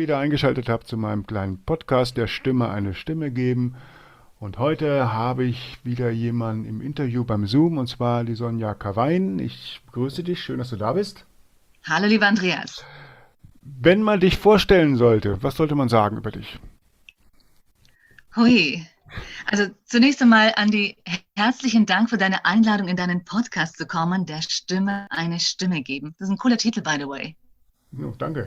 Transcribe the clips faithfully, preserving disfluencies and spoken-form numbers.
wieder eingeschaltet habt zu meinem kleinen Podcast der Stimme eine Stimme geben. Und heute habe ich wieder jemanden im Interview beim Zoom, und zwar die Sonja Kawein. Ich begrüße dich, schön, dass du da bist. Hallo, lieber Andreas. Wenn man dich vorstellen sollte, was sollte man sagen über dich? Hui. Also zunächst einmal, Andi, herzlichen Dank für deine Einladung, in deinen Podcast zu kommen, der Stimme eine Stimme geben. Das ist ein cooler Titel, by the way. Oh, danke.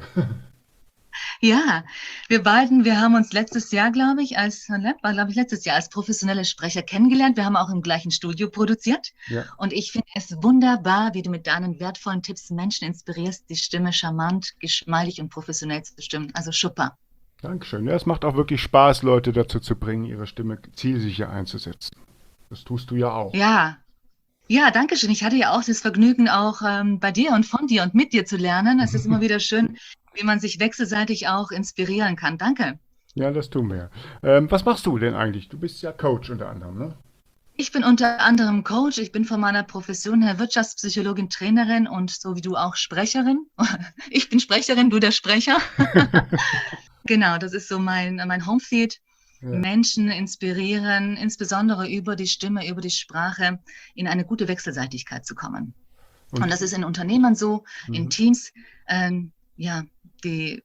Ja, wir beiden, wir haben uns letztes Jahr, glaube ich, als, war, glaube ich, letztes Jahr als professionelle Sprecher kennengelernt. Wir haben auch im gleichen Studio produziert. Ja, Und ich finde es wunderbar, wie du mit deinen wertvollen Tipps Menschen inspirierst, die Stimme charmant, geschmeidig und professionell zu stimmen. Also super. Dankeschön. Ja, es macht auch wirklich Spaß, Leute dazu zu bringen, ihre Stimme zielsicher einzusetzen. Das tust du ja auch. Ja. Ja, danke schön. Ich hatte ja auch das Vergnügen, auch ähm, bei dir und von dir und mit dir zu lernen. Es ist immer wieder schön, wie man sich wechselseitig auch inspirieren kann. Danke. Ja, das tun wir. Ähm, was machst du denn eigentlich? Du bist ja Coach unter anderem, ne? Ich bin unter anderem Coach. Ich bin von meiner Profession her Wirtschaftspsychologin, Trainerin und so wie du auch Sprecherin. Ich bin Sprecherin, du der Sprecher. Genau, das ist so mein, mein Homefeed. Ja. Menschen inspirieren, insbesondere über die Stimme, über die Sprache, in eine gute Wechselseitigkeit zu kommen. Und Und das ist in Unternehmen so, in mhm. Teams. Ähm, ja, die,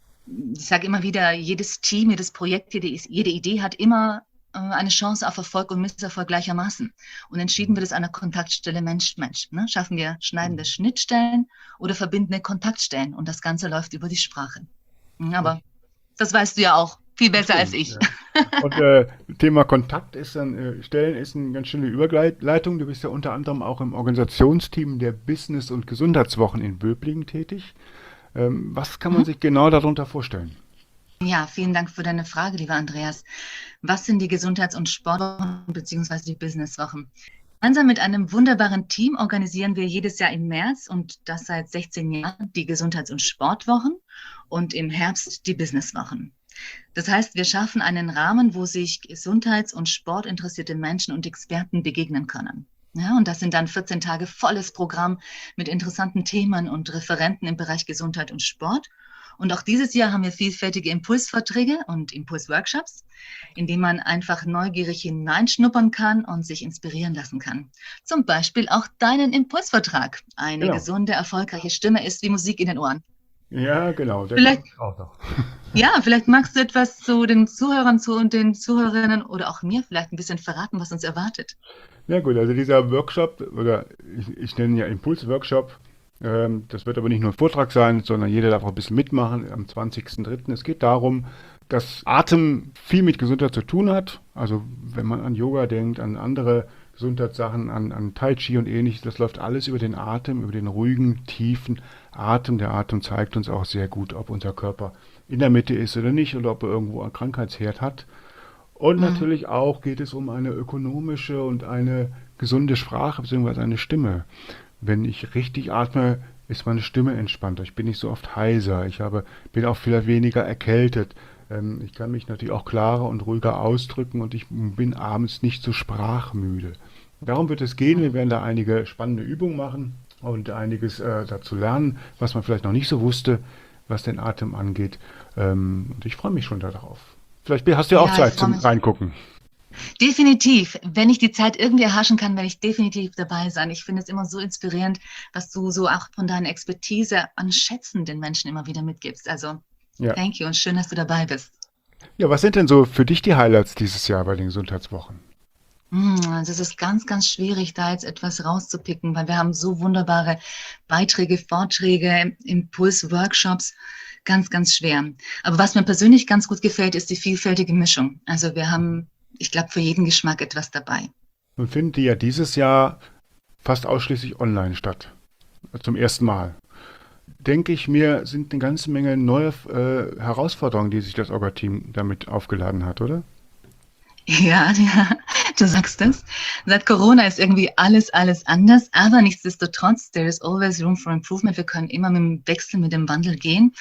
ich sage immer wieder, jedes Team, jedes Projekt, jede, jede Idee hat immer äh, eine Chance auf Erfolg und Misserfolg gleichermaßen. Und entschieden wird es an der Kontaktstelle Mensch-Mensch. Ne? Schaffen wir schneidende Schnittstellen oder verbindende Kontaktstellen? Und das Ganze läuft über die Sprache. Und Aber das weißt du ja auch viel das besser als stimmt, ich. ja. Und äh, Thema Kontakt ist dann, äh, Stellen ist eine ganz schöne Überleitung. Du bist ja unter anderem auch im Organisationsteam der Business- und Gesundheitswochen in Böblingen tätig. Ähm, was kann man Mhm. sich genau darunter vorstellen? Ja, vielen Dank für deine Frage, lieber Andreas. Was sind die Gesundheits- und Sportwochen bzw. die Businesswochen? Gemeinsam mit einem wunderbaren Team organisieren wir jedes Jahr im März und das seit sechzehn Jahren die Gesundheits- und Sportwochen und im Herbst die Businesswochen. Das heißt, wir schaffen einen Rahmen, wo sich gesundheits- und sportinteressierte Menschen und Experten begegnen können. Ja, und das sind dann vierzehn Tage volles Programm mit interessanten Themen und Referenten im Bereich Gesundheit und Sport. Und auch dieses Jahr haben wir vielfältige Impulsvorträge und Impulsworkshops, in denen man einfach neugierig hineinschnuppern kann und sich inspirieren lassen kann. Zum Beispiel auch deinen Impulsvortrag. Eine Genau. gesunde, erfolgreiche Stimme ist wie Musik in den Ohren. Ja, genau, der Vielleicht, kommt auch noch. ja, vielleicht magst du etwas zu den Zuhörern, zu den Zuhörerinnen oder auch mir vielleicht ein bisschen verraten, was uns erwartet. Ja gut, also dieser Workshop, oder ich, ich nenne ihn ja Impuls-Workshop, ähm, das wird aber nicht nur ein Vortrag sein, sondern jeder darf auch ein bisschen mitmachen am zwanzigsten dritten. Es geht darum, dass Atem viel mit Gesundheit zu tun hat. Also wenn man an Yoga denkt, an andere Gesundheitssachen, an, an Tai Chi und ähnliches, das läuft alles über den Atem, über den ruhigen, tiefen Atem. Der Atem zeigt uns auch sehr gut, ob unser Körper in der Mitte ist oder nicht oder ob er irgendwo einen Krankheitsherd hat. Und Mhm. natürlich auch geht es um eine ökonomische und eine gesunde Sprache bzw. eine Stimme. Wenn ich richtig atme, ist meine Stimme entspannter. Ich bin nicht so oft heiser. Ich habe, bin auch viel weniger erkältet. Ähm, ich kann mich natürlich auch klarer und ruhiger ausdrücken und ich bin abends nicht so sprachmüde. Darum wird es gehen. Wir werden da einige spannende Übungen machen und einiges äh, dazu lernen, was man vielleicht noch nicht so wusste, was den Atem angeht. Ähm, und ich freue mich schon darauf. Vielleicht hast du ja auch Ja, ich Zeit freue zum mich. Reingucken. Definitiv. Wenn ich die Zeit irgendwie erhaschen kann, werde ich definitiv dabei sein. Ich finde es immer so inspirierend, was du so auch von deiner Expertise an Schätzen den Menschen immer wieder mitgibst. Also, Ja. thank you und schön, dass du dabei bist. Ja, was sind denn so für dich die Highlights dieses Jahr bei den Gesundheitswochen? Hm, Also es ist ganz, ganz schwierig, da jetzt etwas rauszupicken, weil wir haben so wunderbare Beiträge, Vorträge, Impulsworkshops. Ganz, ganz schwer. Aber was mir persönlich ganz gut gefällt, ist die vielfältige Mischung. Also wir haben, ich glaube, für jeden Geschmack etwas dabei. Nun finden die ja dieses Jahr fast ausschließlich online statt. Zum ersten Mal. Denke ich mir, sind eine ganze Menge neue äh, Herausforderungen, die sich das Orga-Team damit aufgeladen hat, oder? Ja, ja, du sagst es. Seit Corona ist irgendwie alles, alles anders, aber nichtsdestotrotz, there is always room for improvement. Wir können immer mit dem Wechsel, mit dem Wandel gehen.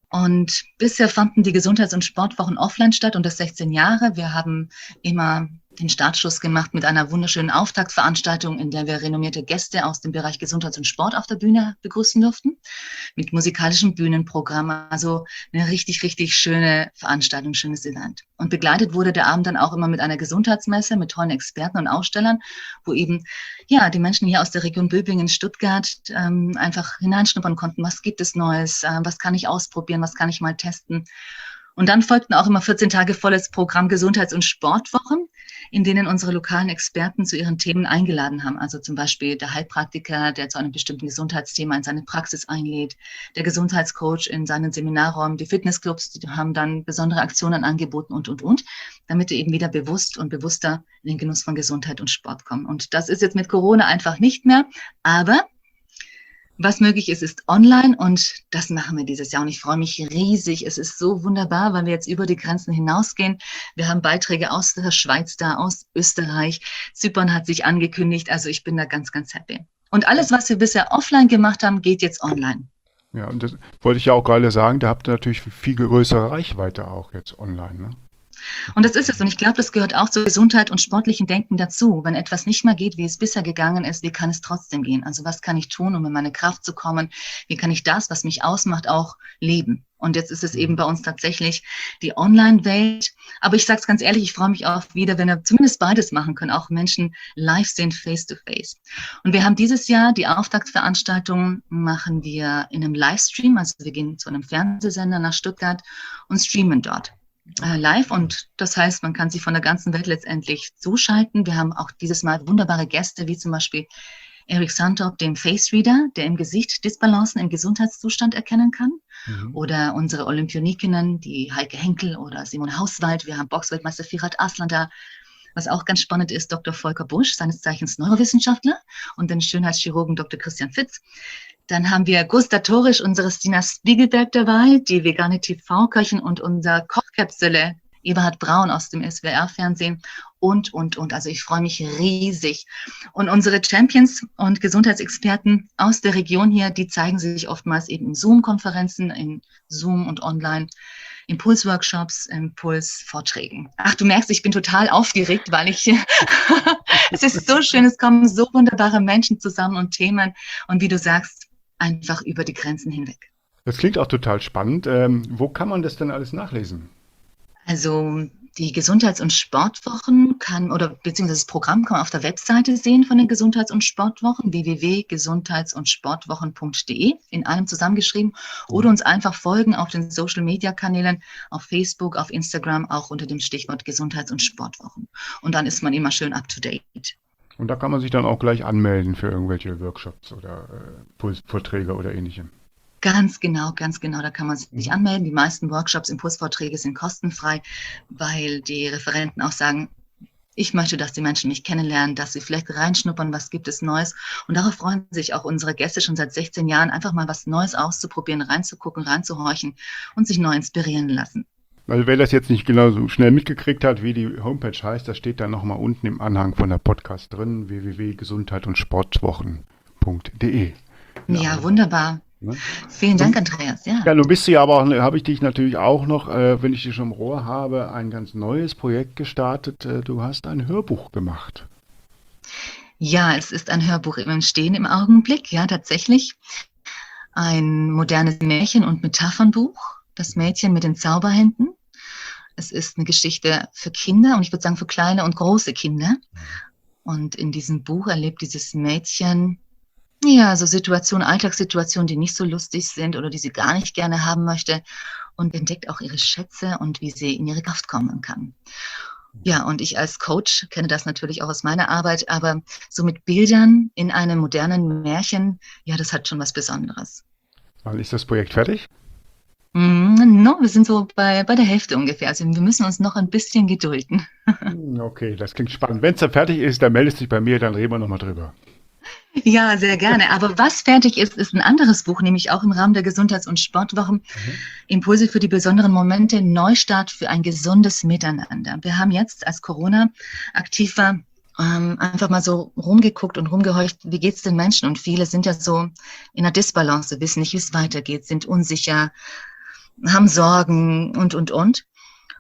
Und bisher fanden die Gesundheits- und Sportwochen offline statt und das sechzehn Jahre. Wir haben immer den Startschuss gemacht mit einer wunderschönen Auftaktveranstaltung, in der wir renommierte Gäste aus dem Bereich Gesundheit und Sport auf der Bühne begrüßen durften, mit musikalischem Bühnenprogramm. Also eine richtig, richtig schöne Veranstaltung, schönes Event. Und begleitet wurde der Abend dann auch immer mit einer Gesundheitsmesse, mit tollen Experten und Ausstellern, wo eben ja die Menschen hier aus der Region Böblingen, Stuttgart ähm, einfach hineinschnuppern konnten, was gibt es Neues, äh, was kann ich ausprobieren, was kann ich mal testen. Und dann folgten auch immer vierzehn Tage volles Programm Gesundheits- und Sportwochen, in denen unsere lokalen Experten zu ihren Themen eingeladen haben. Also zum Beispiel der Heilpraktiker, der zu einem bestimmten Gesundheitsthema in seine Praxis einlädt, der Gesundheitscoach in seinen Seminarraum, die Fitnessclubs, die haben dann besondere Aktionen angeboten und, und, und, damit wir eben wieder bewusst und bewusster in den Genuss von Gesundheit und Sport kommen. Und das ist jetzt mit Corona einfach nicht mehr, aber was möglich ist, ist online und das machen wir dieses Jahr und ich freue mich riesig. Es ist so wunderbar, weil wir jetzt über die Grenzen hinausgehen. Wir haben Beiträge aus der Schweiz da, aus Österreich. Zypern hat sich angekündigt, also ich bin da ganz, ganz happy. Und alles, was wir bisher offline gemacht haben, geht jetzt online. Ja, und das wollte ich ja auch gerade sagen, da habt ihr natürlich viel größere Reichweite auch jetzt online, ne? Und das ist es. Und ich glaube, das gehört auch zur Gesundheit und sportlichen Denken dazu. Wenn etwas nicht mehr geht, wie es bisher gegangen ist, wie kann es trotzdem gehen? Also was kann ich tun, um in meine Kraft zu kommen? Wie kann ich das, was mich ausmacht, auch leben? Und jetzt ist es eben bei uns tatsächlich die Online-Welt. Aber ich sage es ganz ehrlich, ich freue mich auch wieder, wenn wir zumindest beides machen können, auch Menschen live sehen, face-to-face. Und wir haben dieses Jahr die Auftaktveranstaltung, machen wir in einem Livestream. Also wir gehen zu einem Fernsehsender nach Stuttgart und streamen dort live und das heißt, man kann sie von der ganzen Welt letztendlich zuschalten. Wir haben auch dieses Mal wunderbare Gäste, wie zum Beispiel Eric Santop, den Face Reader, der im Gesicht Disbalancen im Gesundheitszustand erkennen kann. Mhm. Oder unsere Olympionikinnen, die Heike Henkel oder Simone Hauswald. Wir haben Boxweltmeister Firat Aslan da. Was auch ganz spannend ist, Doktor Volker Busch, seines Zeichens Neurowissenschaftler, und den Schönheitschirurgen Doktor Christian Fitz. Dann haben wir gustatorisch unsere Stina Spiegelberg dabei, die vegane T V-Köchin und unser Kochkäpsele Eberhard Braun aus dem S W R-Fernsehen und, und, und. Also ich freue mich riesig. Und unsere Champions und Gesundheitsexperten aus der Region hier, die zeigen sich oftmals eben in Zoom-Konferenzen, in Zoom und online, Impulsworkshops, Impulsvorträgen. Ach, du merkst, ich bin total aufgeregt, weil ich, es ist so schön, es kommen so wunderbare Menschen zusammen und Themen und wie du sagst, einfach über die Grenzen hinweg. Das klingt auch total spannend. Ähm, wo kann man das denn alles nachlesen? Also die Gesundheits- und Sportwochen kann, oder beziehungsweise das Programm kann man auf der Webseite sehen von den Gesundheits- und Sportwochen, w w w punkt gesundheits- und sportwochen punkt d e, in einem zusammengeschrieben, oder uns einfach folgen auf den Social-Media-Kanälen, auf Facebook, auf Instagram, auch unter dem Stichwort Gesundheits- und Sportwochen. Und dann ist man immer schön up-to-date. Und da kann man sich dann auch gleich anmelden für irgendwelche Workshops oder äh, Vorträge oder ähnlichem. Ganz genau, ganz genau. Da kann man sich anmelden. Die meisten Workshops, Impulsvorträge sind kostenfrei, weil die Referenten auch sagen, ich möchte, dass die Menschen mich kennenlernen, dass sie vielleicht reinschnuppern, was gibt es Neues. Und darauf freuen sich auch unsere Gäste schon seit sechzehn Jahren, einfach mal was Neues auszuprobieren, reinzugucken, reinzuhorchen und sich neu inspirieren lassen. Also wer das jetzt nicht genau so schnell mitgekriegt hat, wie die Homepage heißt, das steht dann nochmal unten im Anhang von der Podcast drin, w w w punkt gesundheit und sportwochen punkt d e. Ja, ja, wunderbar. Ne? Vielen Dank, Andreas. Ja, ja, nun bist du ja aber auch, habe ich dich natürlich auch noch, äh, wenn ich dich schon im Rohr habe, ein ganz neues Projekt gestartet. Äh, du hast ein Hörbuch gemacht. Ja, es ist ein Hörbuch im Entstehen im Augenblick, ja, tatsächlich. Ein modernes Märchen- und Metaphernbuch, das Mädchen mit den Zauberhänden. Es ist eine Geschichte für Kinder und ich würde sagen für kleine und große Kinder. Und in diesem Buch erlebt dieses Mädchen ja, so Situationen, Alltagssituationen, die nicht so lustig sind oder die sie gar nicht gerne haben möchte und entdeckt auch ihre Schätze und wie sie in ihre Kraft kommen kann. Ja, und ich als Coach kenne das natürlich auch aus meiner Arbeit, aber so mit Bildern in einem modernen Märchen, ja, das hat schon was Besonderes. Wann ist das Projekt fertig? Mm, no, wir sind so bei, bei der Hälfte ungefähr. Also wir müssen uns noch ein bisschen gedulden. Okay, das klingt spannend. Wenn es dann fertig ist, dann meldest dich bei mir, dann reden wir nochmal drüber. Ja, sehr gerne. Aber was fertig ist, ist ein anderes Buch, nämlich auch im Rahmen der Gesundheits- und Sportwochen. Mhm. Impulse für die besonderen Momente, Neustart für ein gesundes Miteinander. Wir haben jetzt, als Corona aktiv war, ähm, einfach mal so rumgeguckt und rumgehorcht, wie geht es den Menschen? Und viele sind ja so in einer Disbalance, wissen nicht, wie es weitergeht, sind unsicher, haben Sorgen und, und, und.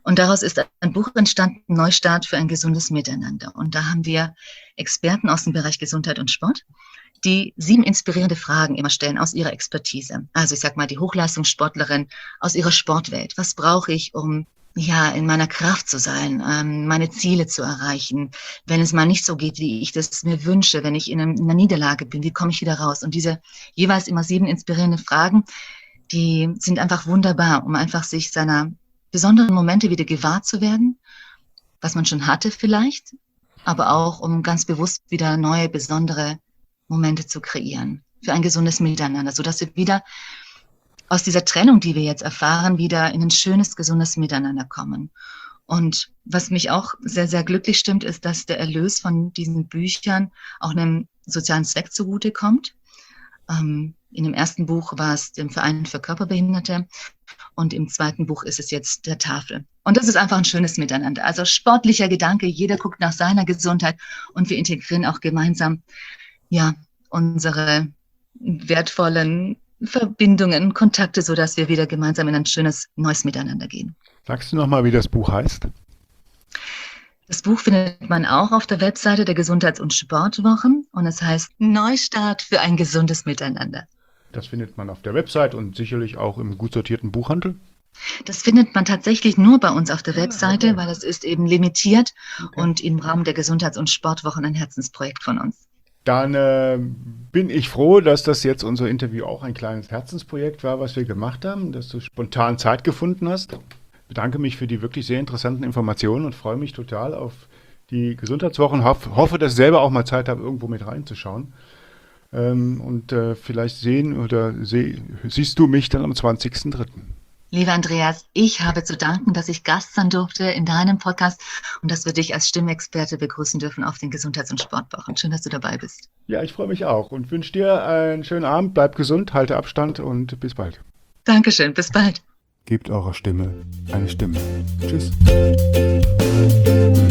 Und daraus ist ein Buch entstanden, Neustart für ein gesundes Miteinander. Und da haben wir Experten aus dem Bereich Gesundheit und Sport, die sieben inspirierende Fragen immer stellen aus ihrer Expertise. Also ich sag mal, die Hochleistungssportlerin aus ihrer Sportwelt. Was brauche ich, um ja in meiner Kraft zu sein, ähm, meine Ziele zu erreichen? Wenn es mal nicht so geht, wie ich das mir wünsche, wenn ich in, einem, in einer Niederlage bin, wie komme ich wieder raus? Und diese jeweils immer sieben inspirierende Fragen, die sind einfach wunderbar, um einfach sich seiner besonderen Momente wieder gewahr zu werden, was man schon hatte vielleicht, aber auch um ganz bewusst wieder neue, besondere Momente zu kreieren für ein gesundes Miteinander, sodass wir wieder aus dieser Trennung, die wir jetzt erfahren, wieder in ein schönes, gesundes Miteinander kommen. Und was mich auch sehr, sehr glücklich stimmt, ist, dass der Erlös von diesen Büchern auch einem sozialen Zweck zugutekommt. Ähm, in dem ersten Buch war es dem Verein für Körperbehinderte und im zweiten Buch ist es jetzt der Tafel. Und das ist einfach ein schönes Miteinander. Also sportlicher Gedanke, jeder guckt nach seiner Gesundheit und wir integrieren auch gemeinsam ja, unsere wertvollen Verbindungen, Kontakte, sodass wir wieder gemeinsam in ein schönes neues Miteinander gehen. Sagst du nochmal, wie das Buch heißt? Das Buch findet man auch auf der Webseite der Gesundheits- und Sportwochen und es heißt Neustart für ein gesundes Miteinander. Das findet man auf der Website und sicherlich auch im gut sortierten Buchhandel? Das findet man tatsächlich nur bei uns auf der Webseite, okay. weil es ist eben limitiert Okay. und im Rahmen der Gesundheits- und Sportwochen ein Herzensprojekt von uns. Dann äh, bin ich froh, dass das jetzt unser Interview auch ein kleines Herzensprojekt war, was wir gemacht haben, dass du spontan Zeit gefunden hast. Ich bedanke mich für die wirklich sehr interessanten Informationen und freue mich total auf die Gesundheitswochen. Hoff, hoffe, dass ich selber auch mal Zeit habe, irgendwo mit reinzuschauen. Ähm, und äh, vielleicht sehen oder seh, siehst du mich dann am zwanzigsten dritten Lieber Andreas, ich habe zu danken, dass ich Gast sein durfte in deinem Podcast und dass wir dich als Stimmexperte begrüßen dürfen auf den Gesundheits- und Sportwochen. Schön, dass du dabei bist. Ja, ich freue mich auch und wünsche dir einen schönen Abend, bleib gesund, halte Abstand und bis bald. Dankeschön, bis bald. Gebt eurer Stimme eine Stimme. Tschüss.